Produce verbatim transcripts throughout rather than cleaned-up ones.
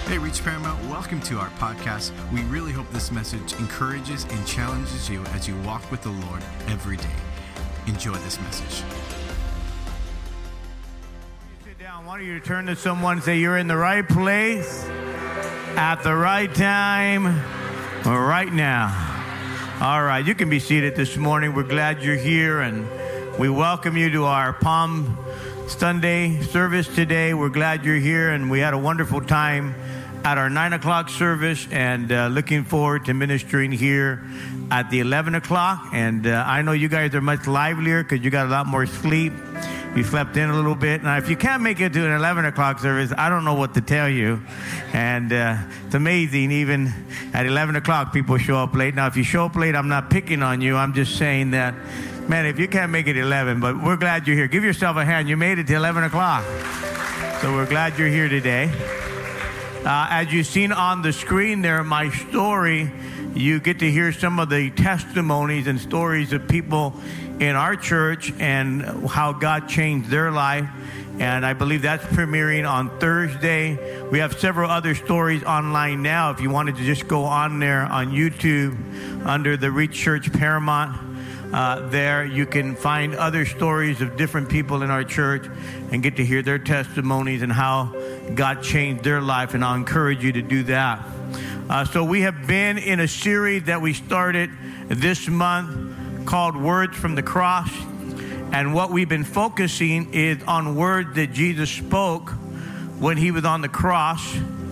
Hey, Reach Paramount, welcome to our podcast. We really hope this message encourages and challenges you as you walk with the Lord every day. Enjoy this message. Sit down. Why don't you turn to someone and say, you're in the right place, at the right time, right now. All right, you can be seated this morning. We're glad you're here, and we welcome you to our Palm Sunday service today. We're glad you're here, and we had a wonderful time at our nine o'clock service, and uh, looking forward to ministering here at the eleven o'clock. And uh, I know you guys are much livelier because you got a lot more sleep. You slept in a little bit. Now, if you can't make it to an eleven o'clock service, I don't know what to tell you. And uh, it's amazing, even at eleven o'clock, people show up late. Now, if you show up late, I'm not picking on you. I'm just saying that, man, if you can't make it eleven, but we're glad you're here. Give yourself a hand. You made it to eleven o'clock. So we're glad you're here today. Uh, as you've seen on the screen there, my story, you get to hear some of the testimonies and stories of people in our church and how God changed their life. And I believe that's premiering on Thursday. We have several other stories online now. If you wanted to just go on there on YouTube under the Reach Church Paramount, Uh, there you can find other stories of different people in our church and get to hear their testimonies and how God changed their life, and I'll encourage you to do that. Uh, so we have been in a series that we started this month called Words from the Cross, and what we've been focusing is on words that Jesus spoke when he was on the cross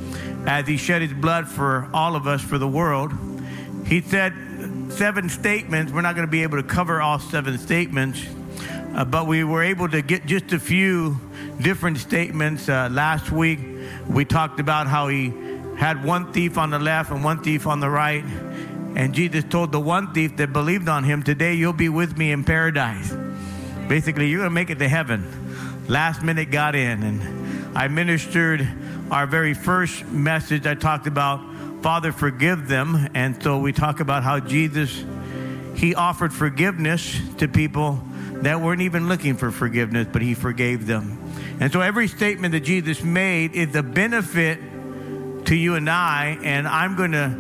as he shed his blood for all of us, for the world. He said seven statements. We're not going to be able to cover all seven statements, uh, but we were able to get just a few different statements. Uh, last week, we talked about how he had one thief on the left and one thief on the right, and Jesus told the one thief that believed on him, today you'll be with me in paradise. Basically, you're going to make it to heaven. Last minute got in, and I ministered our very first message. I talked about Father, forgive them. And so we talk about how Jesus, he offered forgiveness to people that weren't even looking for forgiveness, but he forgave them. And so every statement that Jesus made is a benefit to you and I. And I'm going to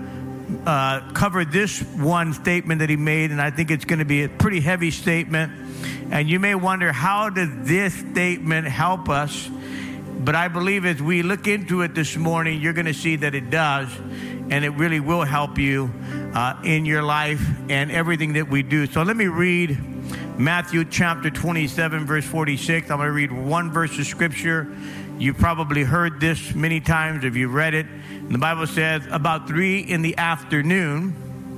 uh, cover this one statement that he made, and I think it's going to be a pretty heavy statement. And you may wonder, how does this statement help us? But I believe as we look into it this morning, you're going to see that it does. And it really will help you uh, in your life and everything that we do. So let me read Matthew chapter twenty-seven, verse forty-six. I'm going to read one verse of scripture. You probably heard this many times if you read it. And the Bible says, about three in the afternoon,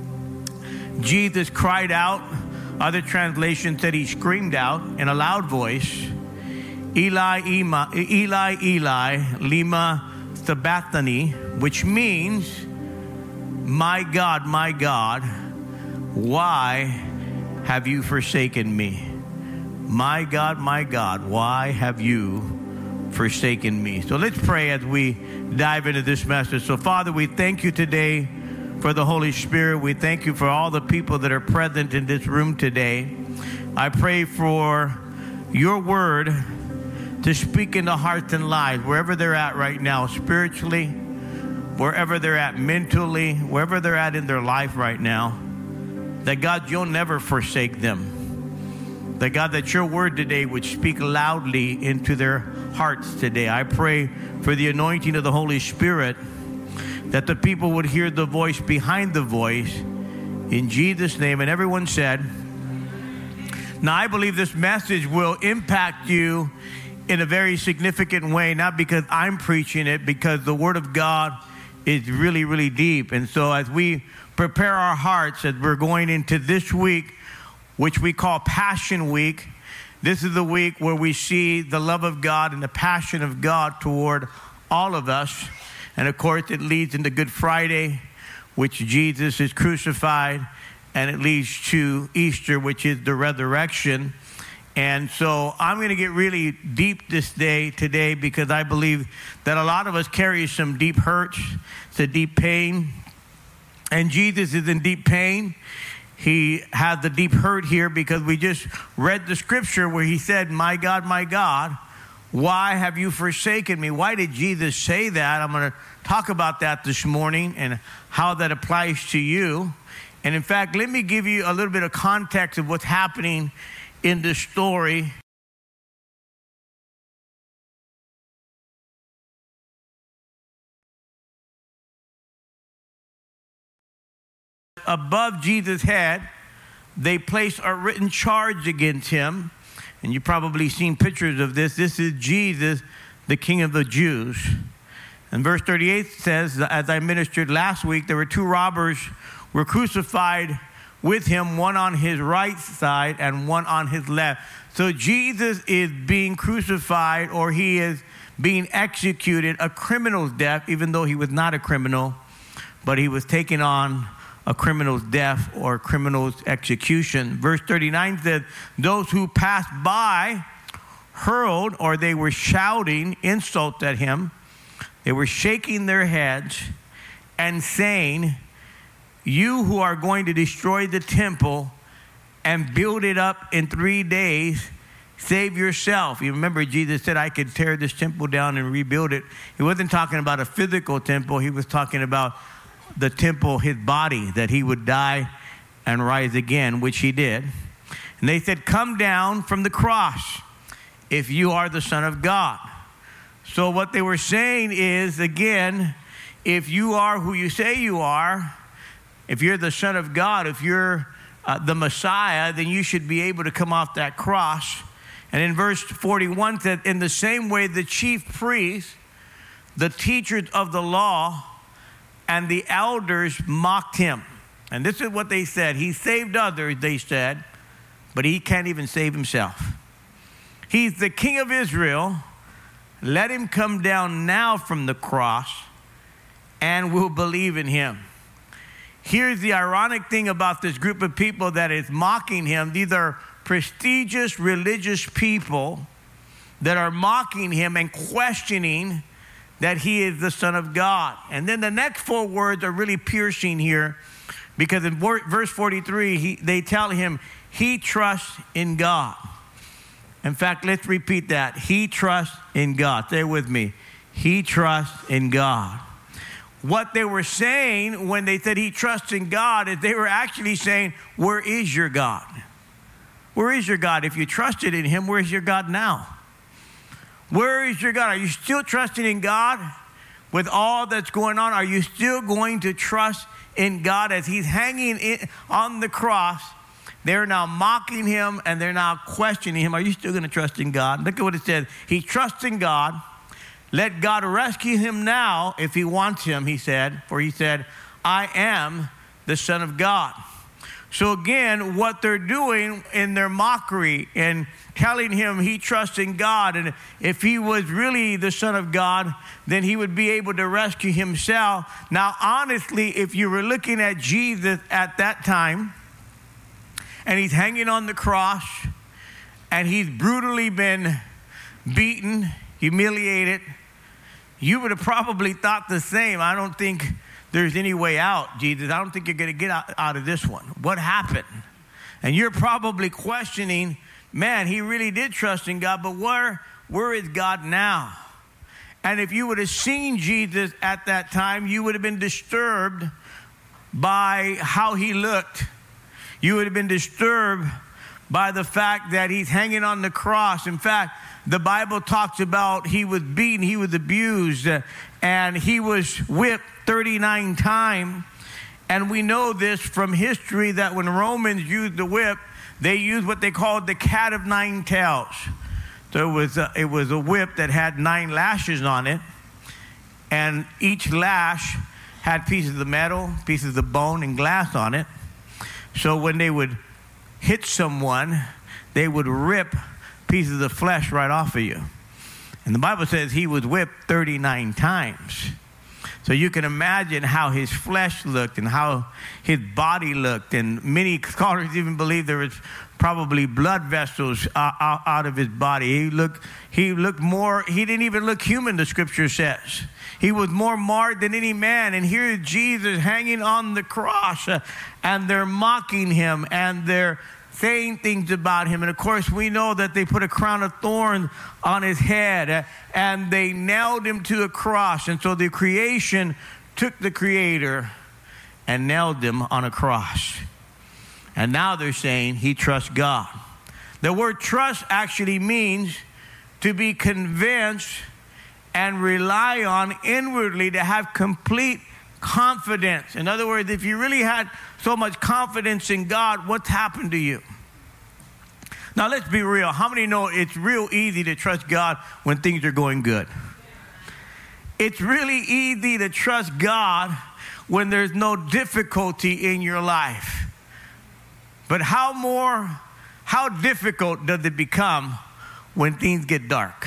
Jesus cried out. Other translations said he screamed out in a loud voice, Eli, Eli, Eli, Eli, lima sabachthani, which means, my God, my God, why have you forsaken me? My God, my God, why have you forsaken me? So let's pray as we dive into this message. So Father, we thank you today for the Holy Spirit. We thank you for all the people that are present in this room today. I pray for your word to speak into hearts and lives, wherever they're at right now, spiritually, wherever they're at mentally, wherever they're at in their life right now, that God, you'll never forsake them. That God, that your word today would speak loudly into their hearts today. I pray for the anointing of the Holy Spirit, that the people would hear the voice behind the voice, in Jesus' name. And everyone said, now I believe this message will impact you in a very significant way, not because I'm preaching it, because the word of God is really, really deep. And so as we prepare our hearts, as we're going into this week, which we call Passion Week, this is the week where we see the love of God and the passion of God toward all of us. And of course, it leads into Good Friday, which Jesus is crucified, and it leads to Easter, which is the resurrection. And so I'm going to get really deep this day today, because I believe that a lot of us carry some deep hurts, some deep pain. And Jesus is in deep pain. He has the deep hurt here because we just read the scripture where he said, my God, my God, Why have you forsaken me? Why did Jesus say that? I'm going to talk about that this morning and how that applies to you. And in fact, let me give you a little bit of context of what's happening in this story. Above Jesus' head, they placed a written charge against him. And you've probably seen pictures of this. This is Jesus, the King of the Jews. And verse thirty-eight says, as I ministered last week, there were two robbers were crucified with him, one on his right side and one on his left. So Jesus is being crucified, or he is being executed, a criminal's death, even though he was not a criminal, but he was taking on a criminal's death or criminal's execution. Verse thirty-nine says, those who passed by hurled, or they were shouting insults at him. They were shaking their heads and saying, you who are going to destroy the temple and build it up in three days, save yourself. You remember Jesus said, I could tear this temple down and rebuild it. He wasn't talking about a physical temple. He was talking about the temple, his body, that he would die and rise again, which he did. And they said, come down from the cross if you are the Son of God. So what they were saying is, again, if you are who you say you are, if you're the Son of God, if you're uh, the Messiah, then you should be able to come off that cross. And in verse forty-one said, in the same way the chief priests, the teachers of the law, and the elders mocked him. And this is what they said. He saved others, they said, but he can't even save himself. He's the King of Israel. Let him come down now from the cross, and we'll believe in him. Here's the ironic thing about this group of people that is mocking him. These are prestigious religious people that are mocking him and questioning that he is the Son of God. And then the next four words are really piercing here, because in verse forty-three, he, they tell him he trusts in God. In fact, let's repeat that. He trusts in God. Stay with me. He trusts in God. What they were saying when they said he trusts in God is they were actually saying, where is your God? Where is your God? If you trusted in him, where's your God now? Where is your God? Are you still trusting in God with all that's going on? Are you still going to trust in God as he's hanging in, on the cross? They're now mocking him and they're now questioning him. Are you still going to trust in God? Look at what it says. He trusts in God. Let God rescue him now if he wants him, he said. For he said, I am the Son of God. So again, what they're doing in their mockery and telling him he trusts in God, and if he was really the Son of God, then he would be able to rescue himself. Now, honestly, if you were looking at Jesus at that time, and he's hanging on the cross, and he's brutally been beaten, humiliated, you would have probably thought the same. I don't think there's any way out, Jesus. I don't think you're going to get out, out of this one. What happened? And you're probably questioning, man, he really did trust in God, but where, where is God now? And if you would have seen Jesus at that time, you would have been disturbed by how he looked. You would have been disturbed by the fact that he's hanging on the cross. In fact, the Bible talks about he was beaten, he was abused, uh, and he was whipped thirty-nine times. And we know this from history that when Romans used the whip, they used what they called the cat of nine tails. So it was a, it was a whip that had nine lashes on it, and each lash had pieces of metal, pieces of bone, and glass on it. So when they would hit someone, they would rip pieces of flesh right off of you. And the Bible says he was whipped thirty-nine times. So you can imagine how his flesh looked and how his body looked. And many scholars even believe there was probably blood vessels out, out of his body. He looked, he looked more, he didn't even look human, the scripture says. He was more marred than any man. And here is Jesus hanging on the cross, uh, and they're mocking him, and they're saying things about him. And of course, we know that they put a crown of thorns on his head and they nailed him to a cross. And so the creation took the Creator and nailed him on a cross. And now they're saying he trusts God. The word trust actually means to be convinced and rely on inwardly, to have complete confidence. In other words, if you really had so much confidence in God, what's happened to you? Now, let's be real. How many know it's real easy to trust God when things are going good? It's really easy to trust God when there's no difficulty in your life. But how more, how difficult does it become when things get dark?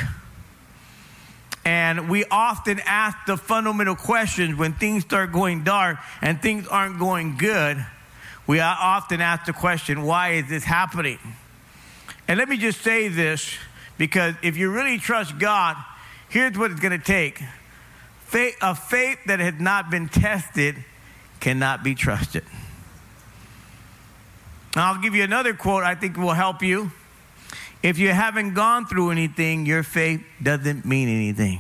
And we often ask the fundamental questions when things start going dark and things aren't going good. We often ask the question, why is this happening? And let me just say this, because if you really trust God, here's what it's going to take. Faith, a faith that has not been tested cannot be trusted. Now, I'll give you another quote I think will help you. If you haven't gone through anything, your faith doesn't mean anything.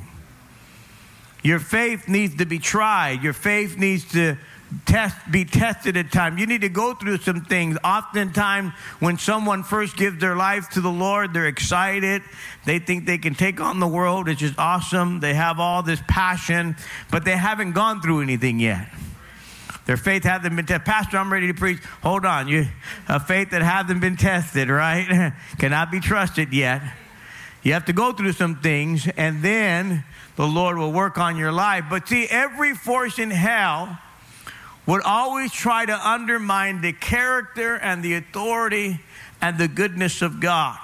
Your faith needs to be tried. Your faith needs to test, be tested at times. You need to go through some things. Oftentimes, when someone first gives their life to the Lord, they're excited. They think they can take on the world, which is awesome. They have all this passion, but they haven't gone through anything yet. Their faith hasn't been tested. Pastor, I'm ready to preach. Hold on. You, a faith that hasn't been tested, right? Cannot be trusted yet. You have to go through some things, and then the Lord will work on your life. But see, every force in hell would always try to undermine the character and the authority and the goodness of God.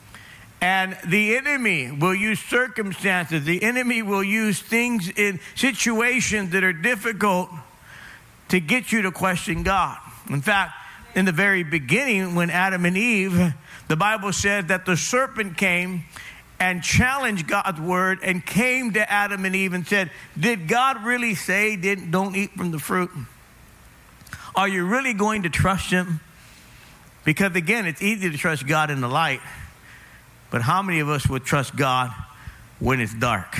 And the enemy will use circumstances. The enemy will use things in situations that are difficult to get you to question God. In fact, in the very beginning, when Adam and Eve, the Bible said that the serpent came and challenged God's word and came to Adam and Eve and said, did God really say didn't, don't eat from the fruit? Are you really going to trust him? Because again, it's easy to trust God in the light, but how many of us would trust God when it's dark?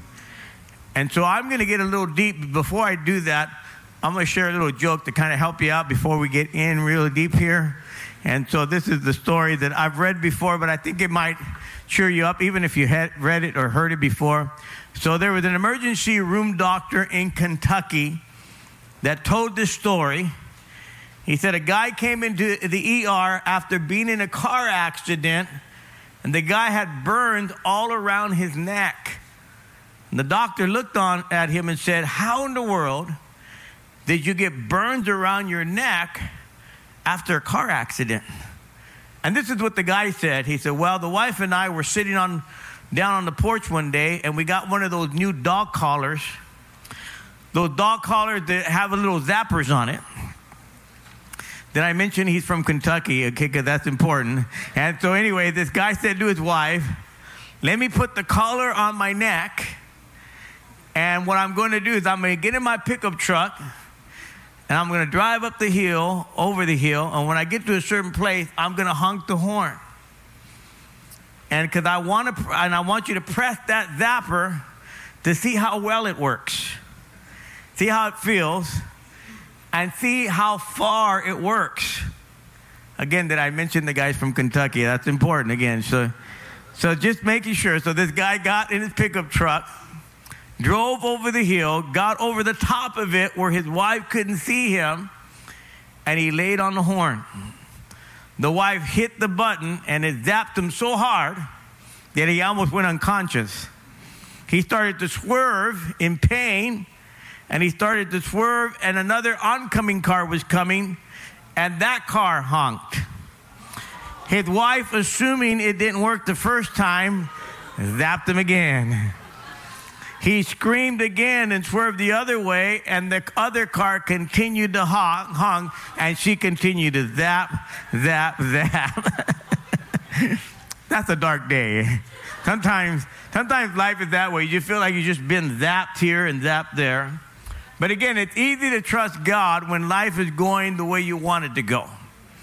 And so I'm going to get a little deep. Before I do that, I'm going to share a little joke to kind of help you out before we get in real deep here. And so this is the story that I've read before, but I think it might cheer you up, even if you had read it or heard it before. So there was an emergency room doctor in Kentucky that told this story. He said a guy came into the E R after being in a car accident, and the guy had burned all around his neck. And the doctor looked on at him and said, how in the world did you get burns around your neck after a car accident? And this is what the guy said. He said, well, the wife and I were sitting on down on the porch one day, and we got one of those new dog collars. Those dog collars that have a little zappers on it. Did I mention he's from Kentucky? Okay, because that's important. And so anyway, this guy said to his wife, let me put the collar on my neck, and what I'm going to do is I'm going to get in my pickup truck, and I'm going to drive up the hill, over the hill, and when I get to a certain place, I'm going to honk the horn. And because I want to, and I want you to press that zapper to see how well it works, see how it feels, and see how far it works. Again, did I mention the guys from Kentucky? That's important again. So, so just making sure. So this guy got in his pickup truck, drove over the hill, got over the top of it where his wife couldn't see him, and he laid on the horn. The wife hit the button, and it zapped him so hard that he almost went unconscious. He started to swerve in pain, and he started to swerve, and another oncoming car was coming, and that car honked. His wife, assuming it didn't work the first time, zapped him again. He screamed again and swerved the other way, and the other car continued to honk, honk and she continued to zap, zap, zap. That's a dark day. Sometimes, sometimes life is that way. You feel like you've just been zapped here and zapped there. But again, it's easy to trust God when life is going the way you want it to go.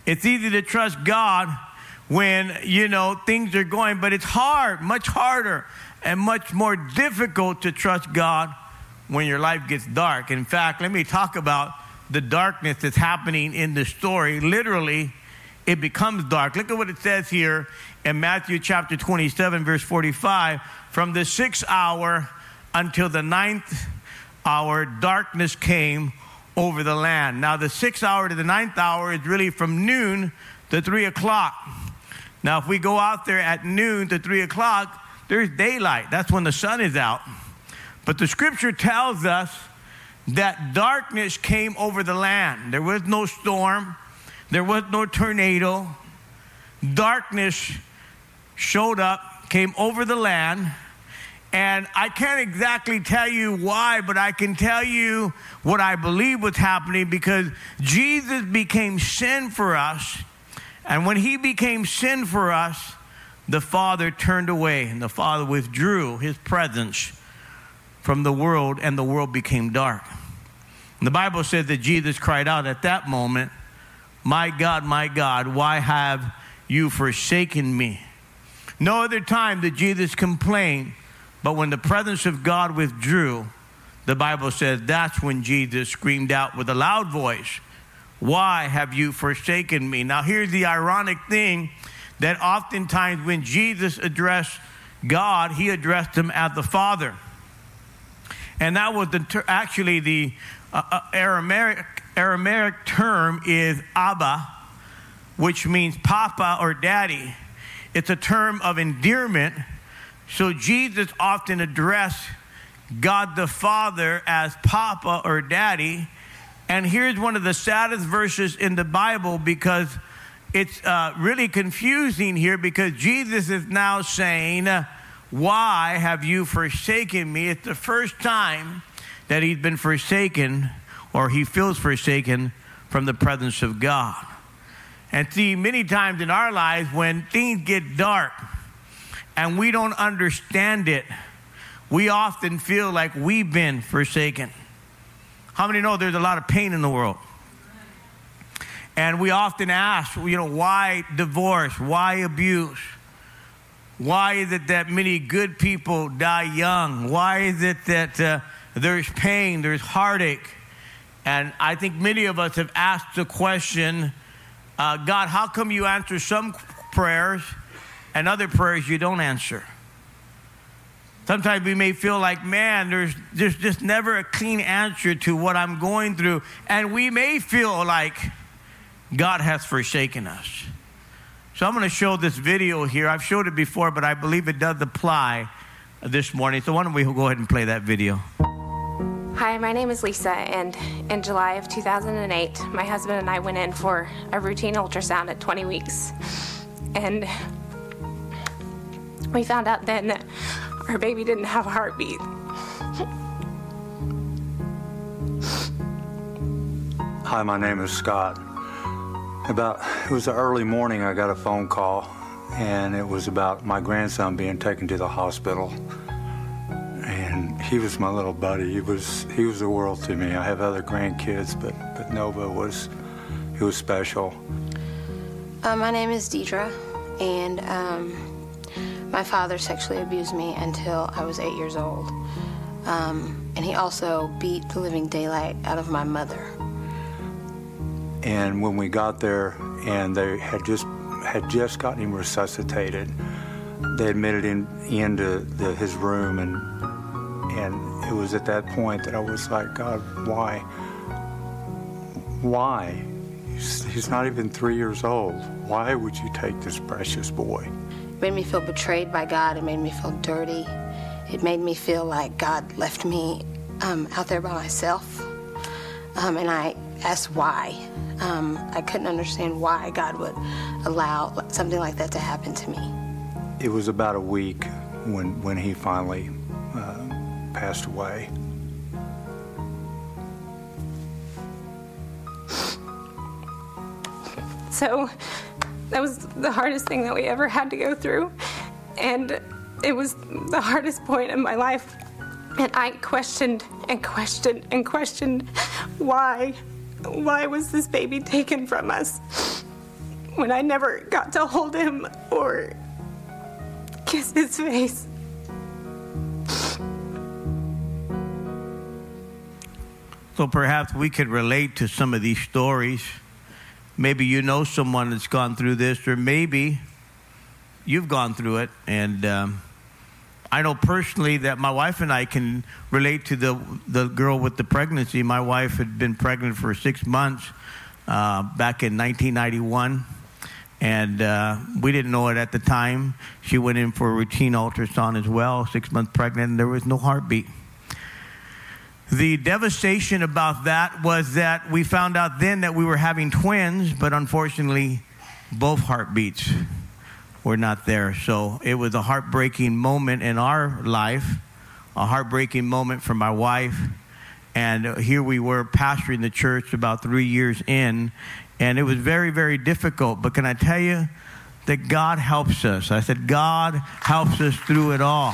It's easy to trust God when, you know, things are going, but it's hard, much harder and much more difficult to trust God when your life gets dark. In fact, let me talk about the darkness that's happening in the story. Literally, it becomes dark. Look at what it says here in Matthew chapter twenty-seven, verse forty-five. From the sixth hour until the ninth hour, darkness came over the land. Now, the sixth hour to the ninth hour is really from noon to three o'clock. Now, if we go out there at noon to three o'clock, there's daylight. That's when the sun is out. But the scripture tells us that darkness came over the land. There was no storm. There was no tornado. Darkness showed up, came over the land. And I can't exactly tell you why, but I can tell you what I believe was happening, because Jesus became sin for us. And when he became sin for us, the Father turned away, and the Father withdrew his presence from the world, and the world became dark. And the Bible says that Jesus cried out at that moment, "My God, my God, why have you forsaken me?" No other time did Jesus complain, but when the presence of God withdrew, the Bible says that's when Jesus screamed out with a loud voice, "Why have you forsaken me?" Now, here's the ironic thing, that oftentimes when Jesus addressed God, he addressed him as the Father. And that was the ter- actually the uh, uh, Aramaic, Aramaic term is Abba, which means Papa or Daddy. It's a term of endearment. So Jesus often addressed God the Father as Papa or Daddy. And here's one of the saddest verses in the Bible, because it's uh, really confusing here, because Jesus is now saying, "Why have you forsaken me?" It's the first time that he's been forsaken, or he feels forsaken from the presence of God. And see, many times in our lives when things get dark and we don't understand it, we often feel like we've been forsaken. How many know there's a lot of pain in the world? And we often ask, you know, why divorce? Why abuse? Why is it that many good people die young? Why is it that uh, there's pain, there's heartache? And I think many of us have asked the question, uh, God, how come you answer some prayers and other prayers you don't answer? Sometimes we may feel like, man, there's, there's just never a clean answer to what I'm going through. And we may feel like God has forsaken us. So I'm going to show this video here. I've showed it before, but I believe it does apply this morning. So why don't we go ahead and play that video. Hi, my name is Lisa, and in July of two thousand eight, my husband and I went in for a routine ultrasound at twenty weeks. And we found out then that our baby didn't have a heartbeat. Hi, my name is Scott. About, it was the early morning, I got a phone call, and it was about my grandson being taken to the hospital. And he was my little buddy. He was he was the world to me. I have other grandkids, but, but Nova was, he was special. Uh, my name is Deidre, and um, my father sexually abused me until I was eight years old. Um, and he also beat the living daylight out of my mother. And when we got there, and they had just had just gotten him resuscitated, they admitted him into the, his room, and and it was at that point that I was like, God, why? Why? He's, he's not even three years old. Why would you take this precious boy? It made me feel betrayed by God. It made me feel dirty. It made me feel like God left me um, out there by myself. Um, and I asked why. Um, I couldn't understand why God would allow something like that to happen to me. It was about a week when when he finally uh, passed away. So that was the hardest thing that we ever had to go through. And it was the hardest point in my life. And I questioned and questioned and questioned why. Why was this baby taken from us? when I never got to hold him or kiss his face. So perhaps we could relate to some of these stories. Maybe you know someone that's gone through this, or maybe you've gone through it. And um, I know personally that my wife and I can relate to the the girl with the pregnancy. My wife had been pregnant for six months uh, back in nineteen ninety-one. And uh, we didn't know it at the time. She went in for a routine ultrasound as well, six months pregnant, and there was no heartbeat. The devastation about that was that we found out then that we were having twins, but unfortunately, both heartbeats were not there. So it was a heartbreaking moment in our life, a heartbreaking moment for my wife. And here we were pastoring the church about three years in, and it was very, very difficult. But can I tell you that God helps us? I said, God helps us through it all.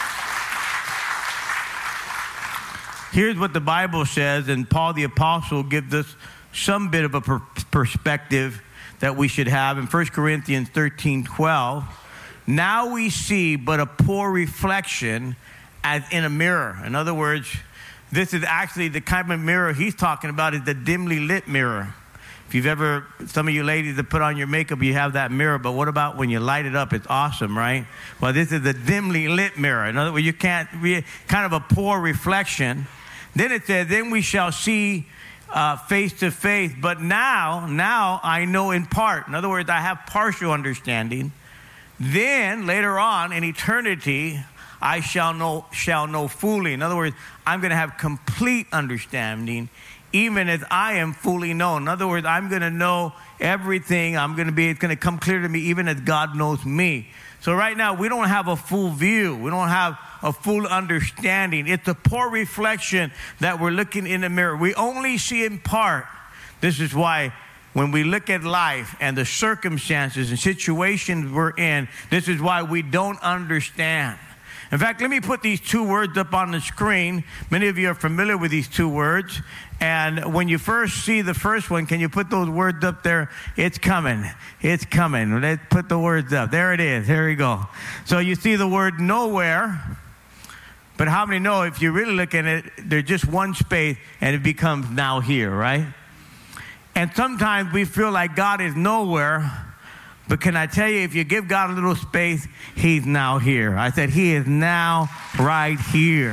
Here's what the Bible says, and Paul the Apostle gives us some bit of a per- perspective that we should have in First Corinthians thirteen twelve. Now we see but a poor reflection as in a mirror. In other words, this is actually the kind of mirror he's talking about is the dimly lit mirror. If you've ever, some of you ladies that put on your makeup, you have that mirror, but what about when you light it up? It's awesome, right? Well, this is a dimly lit mirror. In other words, you can't, kind of a poor reflection. Then it says, then we shall see uh, face to face. But now, now I know in part. In other words, I have partial understanding. Then later on in eternity, I shall know, shall know fully. In other words, I'm going to have complete understanding, even as I am fully known. In other words, I'm going to know everything. I'm going to be, it's going to come clear to me, even as God knows me. So right now, we don't have a full view. We don't have a full understanding. It's a poor reflection that we're looking in the mirror. We only see in part. This is why when we look at life and the circumstances and situations we're in, this is why we don't understand. In fact, let me put these two words up on the screen. Many of you are familiar with these two words. And when you first see the first one, can you put those words up there? It's coming. It's coming. Let's put the words up. There it is. Here we go. So you see the word nowhere. But how many know if you really look at it, there's just one space and it becomes now here, right? And sometimes we feel like God is nowhere. But can I tell you, if you give God a little space, he's now here. I said, he is now right here.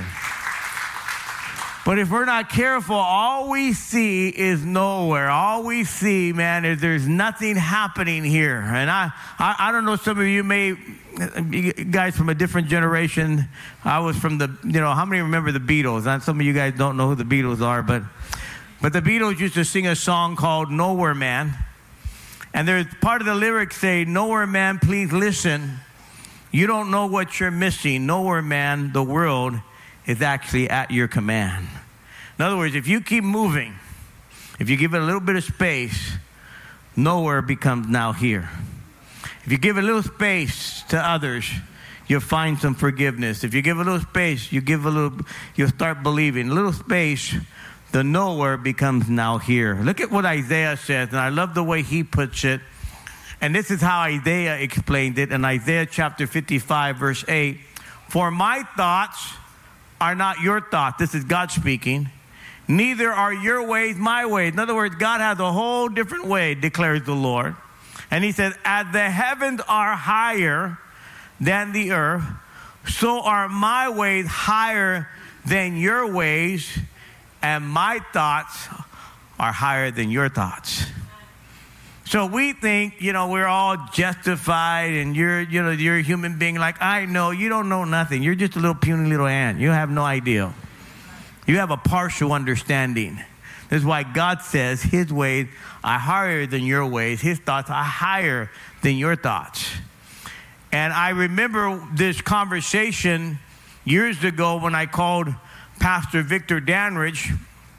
But if we're not careful, all we see is nowhere. All we see, man, is there's nothing happening here. And I, I, I don't know, some of you may, you guys from a different generation. I was from the, you know, how many remember the Beatles? And some of you guys don't know who the Beatles are, but, but the Beatles used to sing a song called Nowhere Man. And there's part of the lyrics say, nowhere man, please listen. You don't know what you're missing. Nowhere man, the world is actually at your command. In other words, if you keep moving, if you give it a little bit of space, nowhere becomes now here. If you give a little space to others, you'll find some forgiveness. If you give a little space, you give a little, you'll start believing. A little space, the nowhere becomes now here. Look at what Isaiah says, and I love the way he puts it. And this is how Isaiah explained it in Isaiah chapter fifty-five, verse eight. For my thoughts are not your thoughts. This is God speaking. Neither are your ways my ways. In other words, God has a whole different way, declares the Lord. And he says, as the heavens are higher than the earth, so are my ways higher than your ways, and my thoughts are higher than your thoughts. So we think, you know, we're all justified, and you're, you know, you're a human being. Like, I know, you don't know nothing. You're just a little puny little ant. You have no idea. You have a partial understanding. This is why God says his ways are higher than your ways. His thoughts are higher than your thoughts. And I remember this conversation years ago when I called Pastor Victor Danridge.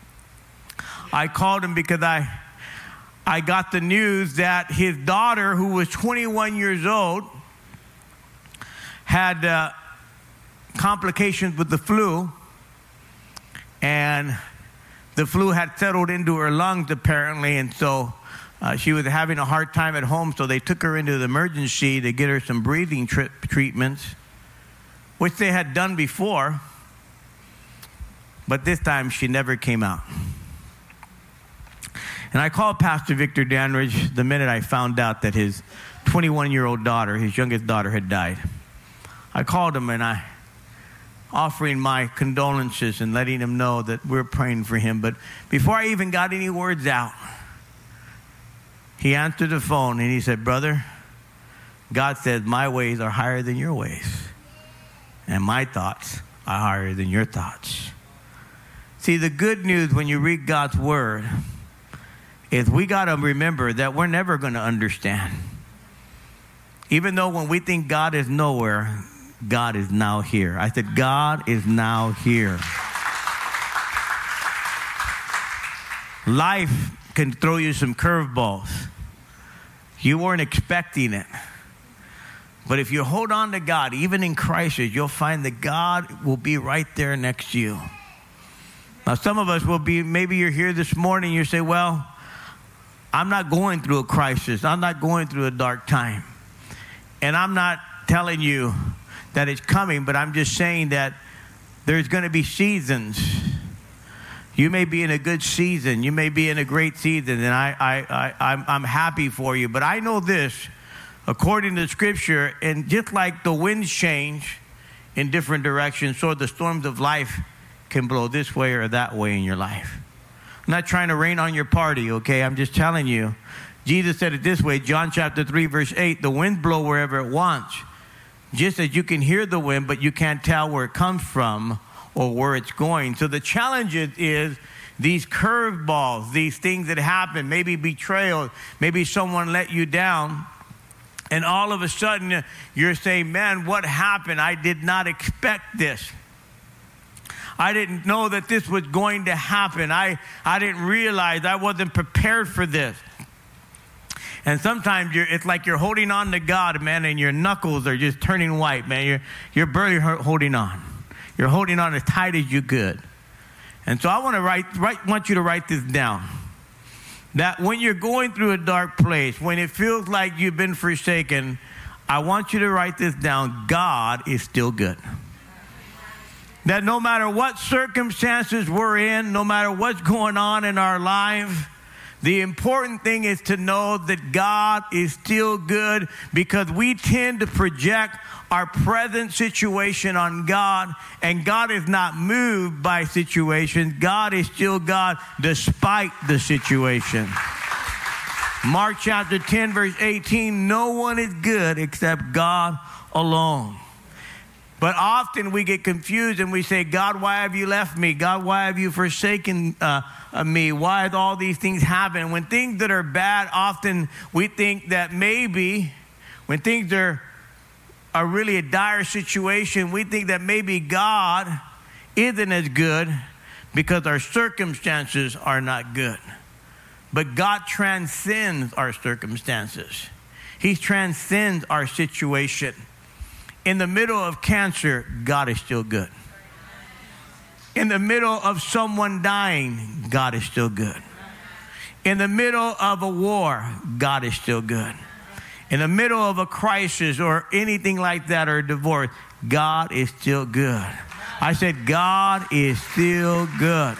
I called him because I I got the news that his daughter, who was twenty-one years old, had uh, complications with the flu, and the flu had settled into her lungs apparently, and so Uh, she was having a hard time at home, so they took her into the emergency to get her some breathing tri- treatments, which they had done before, but this time she never came out. And I called Pastor Victor Danridge the minute I found out that his twenty-one-year-old daughter, his youngest daughter, had died. I called him and I offering my condolences and letting him know that we're praying for him. But before I even got any words out, he answered the phone and he said, "Brother, God says my ways are higher than your ways, and my thoughts are higher than your thoughts." See, the good news when you read God's word is we got to remember that we're never going to understand. Even though when we think God is nowhere, God is now here. I said, God is now here. Life can throw you some curveballs. You weren't expecting it. But if you hold on to God, even in crisis, you'll find that God will be right there next to you. Now, some of us will be, maybe you're here this morning, you say, well, I'm not going through a crisis. I'm not going through a dark time. And I'm not telling you that it's coming, but I'm just saying that there's going to be seasons. You may be in a good season. You may be in a great season, and I, I, I, I'm, I'm happy for you. But I know this, according to Scripture, and just like the winds change in different directions, so the storms of life can blow this way or that way in your life. I'm not trying to rain on your party, okay? I'm just telling you. Jesus said it this way, John chapter three, verse eight, the wind blow wherever it wants. Just as you can hear the wind, but you can't tell where it comes from or where it's going. So the challenge is these curveballs, these things that happen, maybe betrayal, maybe someone let you down, and all of a sudden you're saying, man, what happened? I did not expect this. I didn't know that this was going to happen. I, I didn't realize I wasn't prepared for this. And sometimes you're, it's like you're holding on to God, man, and your knuckles are just turning white, man. You're, you're barely holding on. You're holding on as tight as you could. And so I want to write, write, want you to write this down. That when you're going through a dark place, when it feels like you've been forsaken, I want you to write this down. God is still good. That no matter what circumstances we're in, no matter what's going on in our life, the important thing is to know that God is still good, because we tend to project our present situation on God, and God is not moved by situations. God is still God despite the situation. Mark chapter ten, verse eighteen, no one is good except God alone. But often we get confused and we say, God, why have you left me? God, why have you forsaken uh, me? Why have all these things happen? When things that are bad, often we think that maybe when things are, are really a dire situation, we think that maybe God isn't as good because our circumstances are not good. But God transcends our circumstances. He transcends our situation. In the middle of cancer, God is still good. In the middle of someone dying, God is still good. In the middle of a war, God is still good. In the middle of a crisis or anything like that, or a divorce, God is still good. I said, God is still good.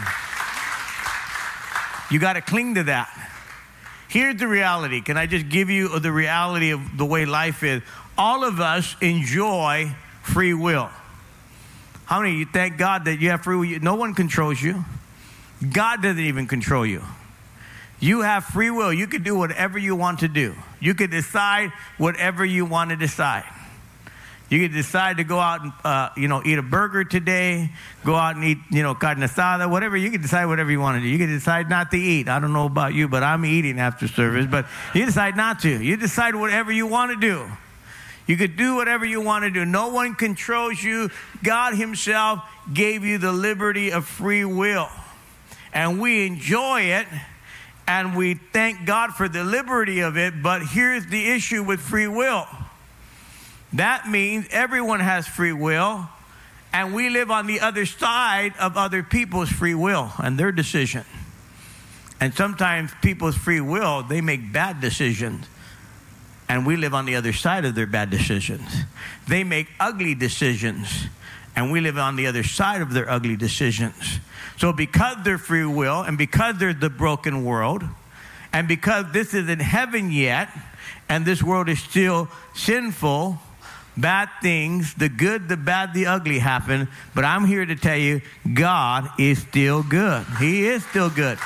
You got to cling to that. Here's the reality. Can I just give you the reality of the way life is? All of us enjoy free will. How many of you thank God that you have free will? No one controls you. God doesn't even control you. You have free will. You can do whatever you want to do. You can decide whatever you want to decide. You can decide to go out and, uh, you know, eat a burger today, go out and eat, you know, carne asada, whatever. You can decide whatever you want to do. You can decide not to eat. I don't know about you, but I'm eating after service. But you decide not to. You decide whatever you want to do. You could do whatever you want to do. No one controls you. God himself gave you the liberty of free will. And we enjoy it, and we thank God for the liberty of it. But here's the issue with free will. That means everyone has free will, and we live on the other side of other people's free will and their decision. And sometimes people's free will, they make bad decisions. And we live on the other side of their bad decisions. They make ugly decisions. And we live on the other side of their ugly decisions. So because they're free will, and because there's the broken world, and because this isn't heaven yet, and this world is still sinful, bad things, the good, the bad, the ugly happen. But I'm here to tell you, God is still good. He is still good.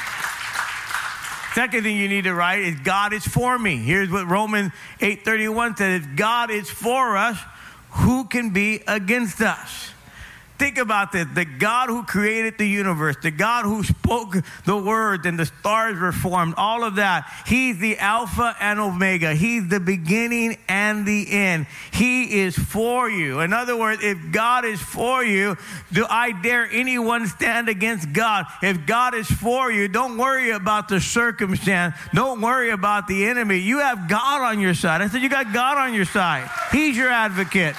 Second thing you need to write is God is for me. Here's what Romans eight thirty-one says. If God is for us, who can be against us? Think about this. The God who created the universe, the God who spoke the words and the stars were formed, all of that. He's the Alpha and Omega. He's the beginning and the end. He is for you. In other words, if God is for you, do I dare anyone stand against God? If God is for you, don't worry about the circumstance. Don't worry about the enemy. You have God on your side. I said you got God on your side. He's your advocate.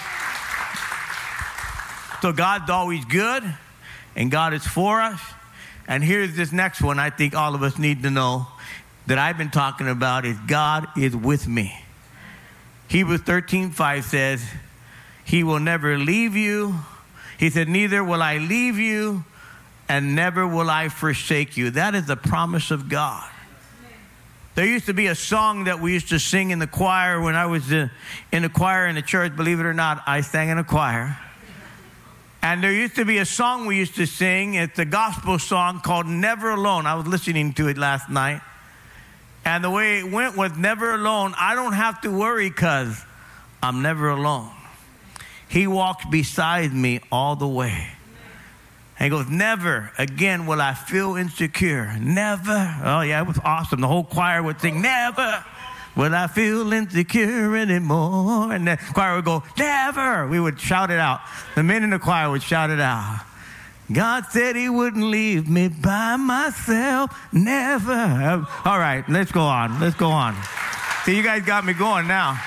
So God's always good, and God is for us. And here's this next one I think all of us need to know that I've been talking about is God is with me. Hebrews thirteen five says, He will never leave you. He said, neither will I leave you, and never will I forsake you. That is the promise of God. There used to be a song that we used to sing in the choir when I was in the choir in the church. Believe it or not, I sang in a choir. And there used to be a song we used to sing. It's a gospel song called Never Alone. I was listening to it last night. And the way it went was never alone. I don't have to worry because I'm never alone. He walks beside me all the way. And he goes, never again will I feel insecure. Never. Oh, yeah, it was awesome. The whole choir would sing, never will I feel insecure anymore. And the choir would go, never. We would shout it out. The men in the choir would shout it out. God said He wouldn't leave me by myself. Never. All right, let's go on. Let's go on. See, you guys got me going now.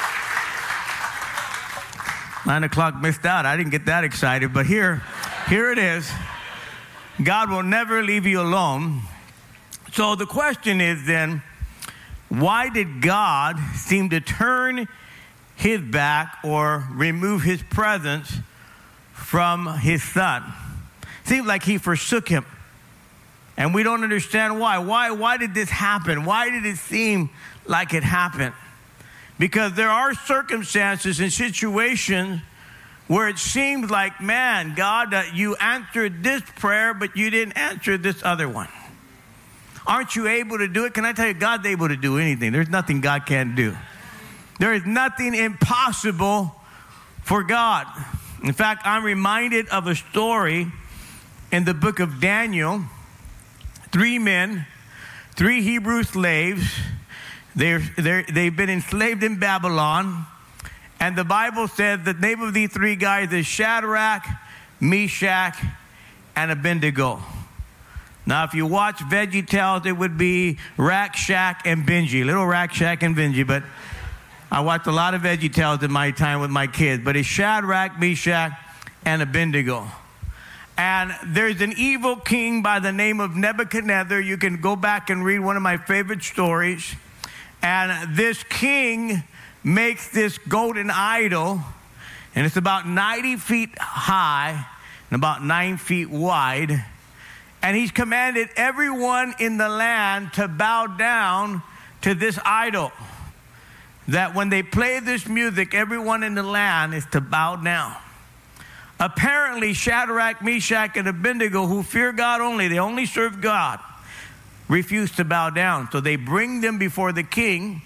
Nine o'clock missed out. I didn't get that excited. But here, here it is. God will never leave you alone. So the question is then, why did God seem to turn His back or remove His presence from His Son? Seems like He forsook Him. And we don't understand why. Why, why did this happen? Why did it seem like it happened? Because there are circumstances and situations where it seems like, man, God, uh, you answered this prayer, but you didn't answer this other one. Aren't you able to do it? Can I tell you, God's able to do anything. There's nothing God can't do. There is nothing impossible for God. In fact, I'm reminded of a story in the book of Daniel. Three men, three Hebrew slaves, they're, they're, they've been enslaved in Babylon. And the Bible says the name of these three guys is Shadrach, Meshach, and Abednego. Now, if you watch VeggieTales, it would be Rack, Shack, and Benji. Little Rack, Shack, and Benji. But I watched a lot of VeggieTales in my time with my kids. But it's Shadrach, Meshach, and Abednego. And there's an evil king by the name of Nebuchadnezzar. You can go back and read one of my favorite stories. And this king makes this golden idol. And it's about ninety feet high and about nine feet wide. And he's commanded everyone in the land to bow down to this idol. That when they play this music, everyone in the land is to bow down. Apparently, Shadrach, Meshach, and Abednego, who fear God only, they only serve God, refuse to bow down. So they bring them before the king.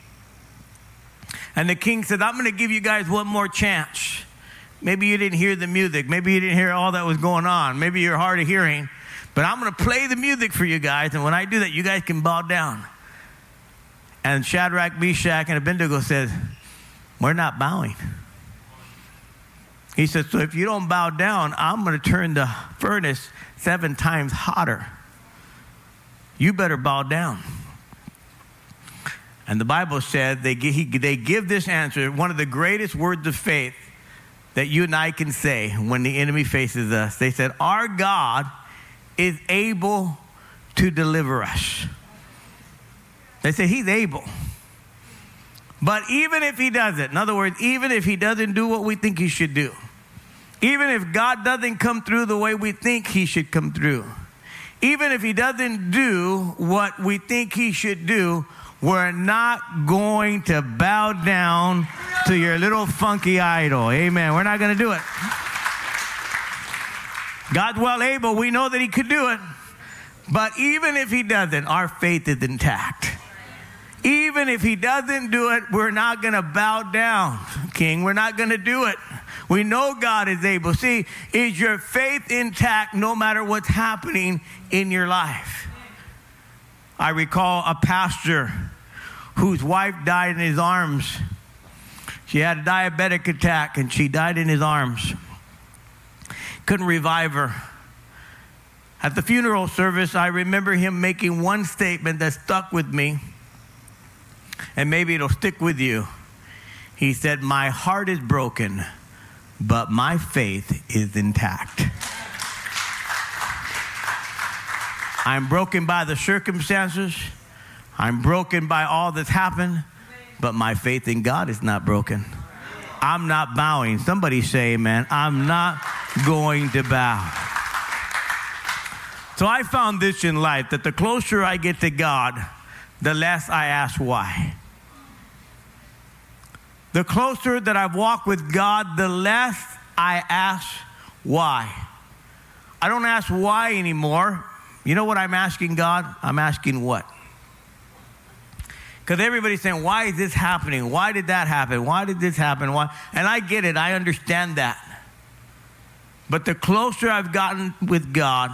And the king said, I'm going to give you guys one more chance. Maybe you didn't hear the music. Maybe you didn't hear all that was going on. Maybe you're hard of hearing. But I'm going to play the music for you guys, and when I do that, you guys can bow down. And Shadrach, Meshach, and Abednego says, we're not bowing. He says, so if you don't bow down, I'm going to turn the furnace seven times hotter. You better bow down. And the Bible said they, he, they give this answer, one of the greatest words of faith that you and I can say when the enemy faces us. They said, our God is able to deliver us. They say he's able. But even if he doesn't, in other words, even if he doesn't do what we think he should do, even if God doesn't come through the way we think he should come through, even if he doesn't do what we think he should do, we're not going to bow down to your little funky idol. Amen. We're not going to do it. God's well able. We know that he could do it. But even if he doesn't, our faith is intact. Even if he doesn't do it, we're not going to bow down, King. We're not going to do it. We know God is able. See, is your faith intact no matter what's happening in your life? I recall a pastor whose wife died in his arms. She had a diabetic attack and she died in his arms. Couldn't revive her. At the funeral service, I remember him making one statement that stuck with me, and maybe it'll stick with you. He said, "My heart is broken, but my faith is intact." I'm broken by the circumstances. I'm broken by all that's happened, but my faith in God is not broken. I'm not bowing. Somebody say amen. I'm not going to bow. So I found this in life, that the closer I get to God, the less I ask why. The closer that I've walked with God, the less I ask why. I don't ask why anymore. You know what I'm asking God? I'm asking what? Because everybody's saying, why is this happening? Why did that happen? Why did this happen? Why? And I get it. I understand that. But the closer I've gotten with God,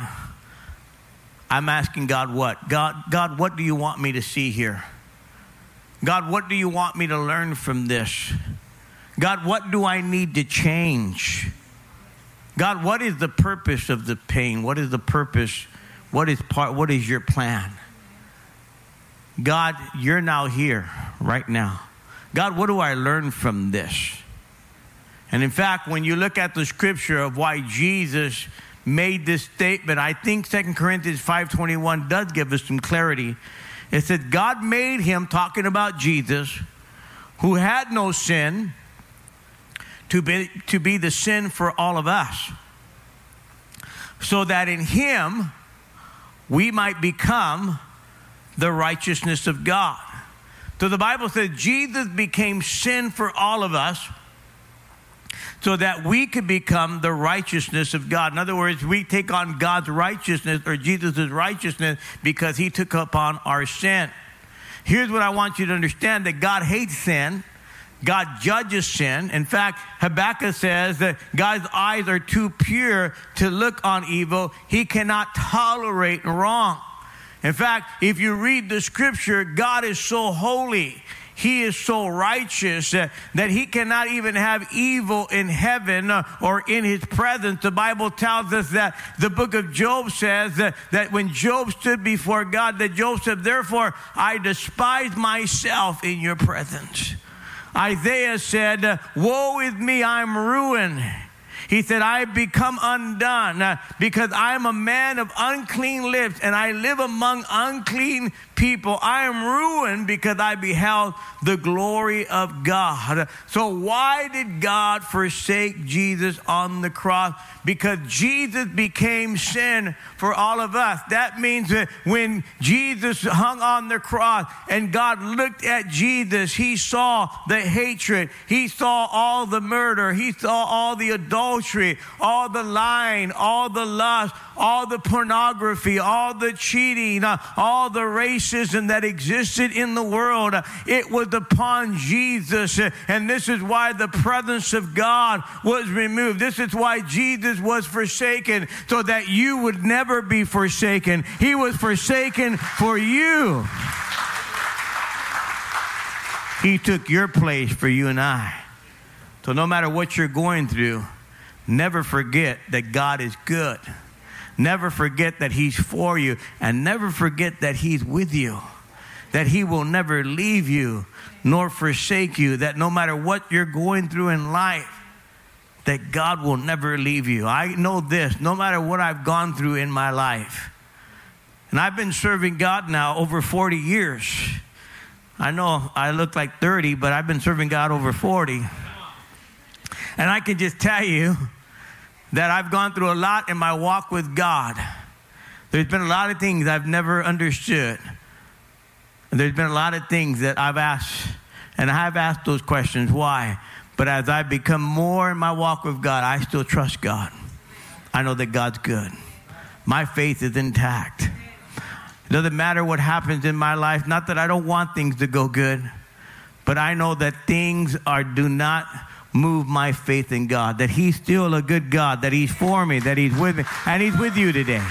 I'm asking God what? God, God, what do you want me to see here? God, what do you want me to learn from this? God, what do I need to change? God, what is the purpose of the pain? What is the purpose? What is part? What is your plan? God, you're now here right now. God, what do I learn from this? And in fact, when you look at the scripture of why Jesus made this statement, I think Second Corinthians five twenty-one does give us some clarity. It said, God made him, talking about Jesus, who had no sin, to be, to be the sin for all of us, so that in him we might become the righteousness of God. So the Bible says Jesus became sin for all of us, so that we could become the righteousness of God. In other words, we take on God's righteousness, or Jesus' righteousness, because he took upon our sin. Here's what I want you to understand, that God hates sin. God judges sin. In fact, Habakkuk says that God's eyes are too pure to look on evil. He cannot tolerate wrong. In fact, if you read the scripture, God is so holy, he is so righteous uh, that he cannot even have evil in heaven uh, or in his presence. The Bible tells us that the book of Job says uh, that when Job stood before God, that Job said, therefore, I despise myself in your presence. Isaiah said, uh, woe is me, I'm ruined. He said, I have become undone uh, because I am a man of unclean lips and I live among unclean people. I am ruined because I beheld the glory of God. So why did God forsake Jesus on the cross? Because Jesus became sin for all of us. That means that when Jesus hung on the cross and God looked at Jesus, he saw the hatred. He saw all the murder. He saw all the adultery, all the lying, all the lust, all the pornography, all the cheating, uh, all the racism that existed in the world. Uh, it was upon Jesus. Uh, and this is why the presence of God was removed. This is why Jesus was forsaken, so that you would never be forsaken. He was forsaken for you. He took your place for you and I. So no matter what you're going through, never forget that God is good. Never forget that he's for you, and never forget that he's with you, that he will never leave you nor forsake you, that no matter what you're going through in life, that God will never leave you. I know this, no matter what I've gone through in my life, And I've been serving God now over forty years. I know I look like thirty, but I've been serving God over forty. And I can just tell you that I've gone through a lot in my walk with God. There's been a lot of things I've never understood. There's been a lot of things that I've asked, and I have asked those questions, why? But as I become more in my walk with God, I still trust God. I know that God's good. My faith is intact. It doesn't matter what happens in my life. Not that I don't want things to go good, but I know that things are do not move my faith in God, that he's still a good God, that he's for me, that he's with me, and he's with you today.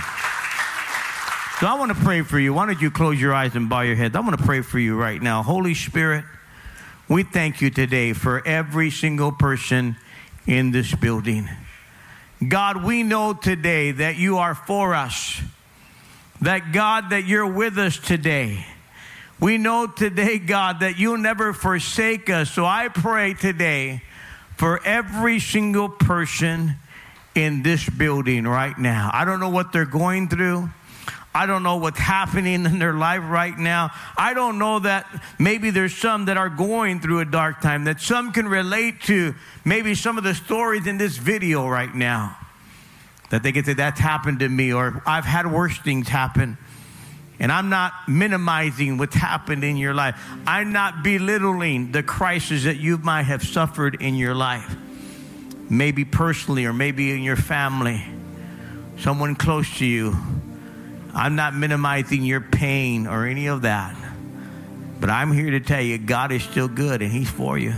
So I want to pray for you. Why don't you close your eyes and bow your heads? I want to pray for you right now. Holy Spirit, we thank you today for every single person in this building. God, we know today that you are for us. That, God, that you're with us today. We know today, God, that you'll never forsake us. So I pray today for every single person in this building right now. I don't know what they're going through. I don't know what's happening in their life right now. I don't know that maybe there's some that are going through a dark time, that some can relate to maybe some of the stories in this video right now. That they can say, that's happened to me, or I've had worse things happen. And I'm not minimizing what's happened in your life. I'm not belittling the crisis that you might have suffered in your life. Maybe personally, or maybe in your family. Someone close to you. I'm not minimizing your pain or any of that. But I'm here to tell you, God is still good and he's for you.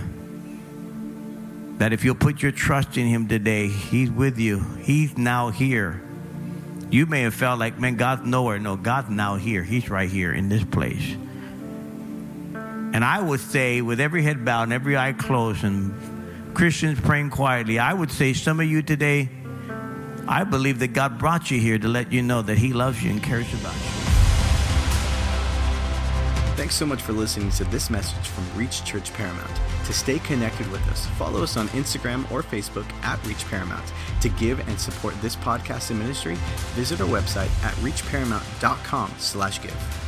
That if you'll put your trust in him today, he's with you. He's now here. You may have felt like, man, God's nowhere. No, God's now here. He's right here in this place. And I would say, with every head bowed and every eye closed and Christians praying quietly, I would say some of you today, I believe that God brought you here to let you know that he loves you and cares about you. Thanks so much for listening to this message from Reach Church Paramount. To stay connected with us, follow us on Instagram or Facebook at Reach Paramount. To give and support this podcast and ministry, visit our website at reach paramount dot com slash give.